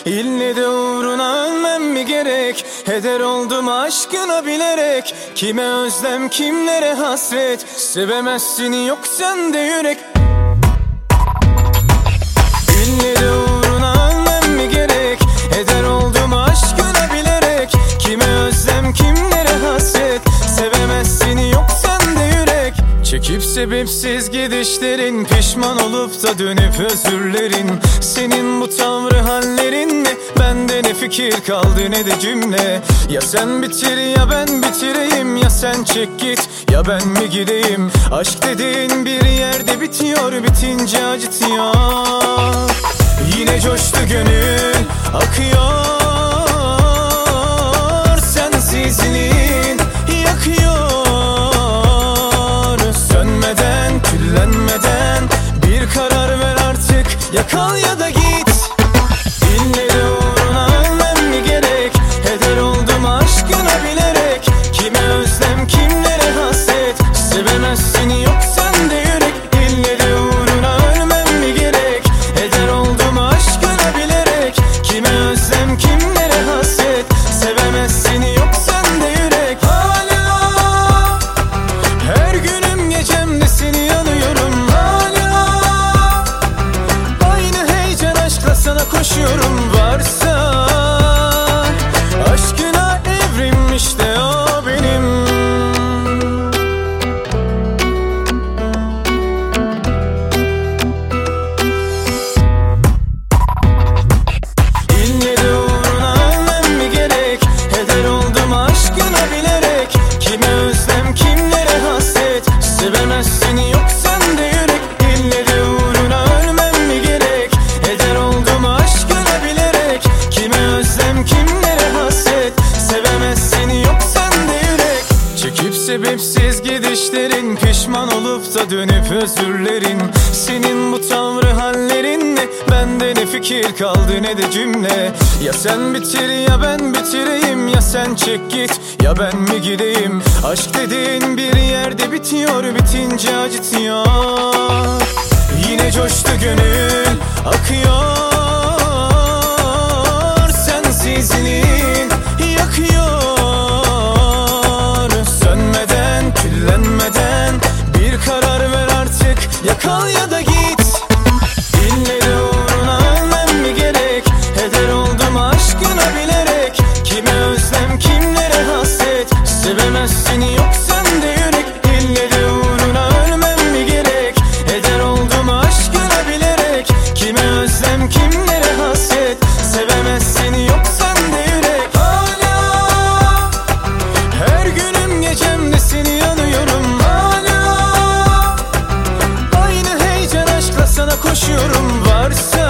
İlle de uğruna ölmem mi gerek? Heder oldum aşkına bilerek. Kime özlem kimlere hasret, sevemezsin yok sende yürek. İlle de uğruna ölmem mi gerek? Heder oldum aşkına bilerek. Kime özlem kimlere hasret, sevemezsin yok sende yürek. Çekip sebepsiz gidişlerin, pişman olup da dönüp özürlerin. Senin bu tavrı hallerin ne? Bende ne fikir kaldı ne de cümle. Ya sen bitir ya ben bitireyim, ya sen çek git ya ben mi gideyim? Aşk dediğin bir yerde bitiyor, bitince acıtıyor. Yine coştu gönül akıyor, sensizliğin yakıyor. Sönmeden, küllenmeden bir karar ver artık, ya kal ya da git. İlle de uğruna ölmem mi gerek? Heder oldum aşkına bilerek. Kime özlem kimlere hasret, sevemezsin yok sende yürek. İlle de uğruna ölmem mi gerek? Heder oldum aşkına bilerek. Kime özlem kimlere hasret, sevemezsin yok sende yürek. Hala her günüm gecemde seni yanıyorum. Hala aynı heyecan aşkla sana koşuyorum. Varsa aşkına evrim, işte o benim. İlle de uğruna ölmem mi gerek? Heder oldum aşkına bilerek. Kime özlem kimlere hasret, sevemezsin yok sende yürek. İlle de uğruna ölmem mi gerek? Heder oldum aşkına bilerek. Kime özlem kimlere hasret, sevemezsin yok sende yürek. Çekip sebepsiz gidişlerin, pişman olup da dönüp özürlerin. Senin bu tavrı hallerin ne? Bende ne fikir kaldı ne de cümle. Ya sen bitir ya ben bitireyim, ya sen çek git ya ben mi gideyim? Aşk dediğin bir yerde bitiyor, bitince acıtıyor. Yine coştu gönül akıyor, sensizliğin yakıyor. Sönmeden, küllenmeden bir karar ver artık, ya kal ya da git. İlle de uğruna ölmem mi gerek? Heder oldum aşkına bilerek. Kime özlem kimlere hasret, sevemezsin yok sende yürek. İlle de uğruna ölmem mi gerek? Heder oldum aşkına bilerek. Kime özlem kimlere hasret, sevemezsin yok sende yürek. Hala her günüm gecemde seni yanıyorum. Hala aynı heyecan aşkla sana koşuyorum. Varsa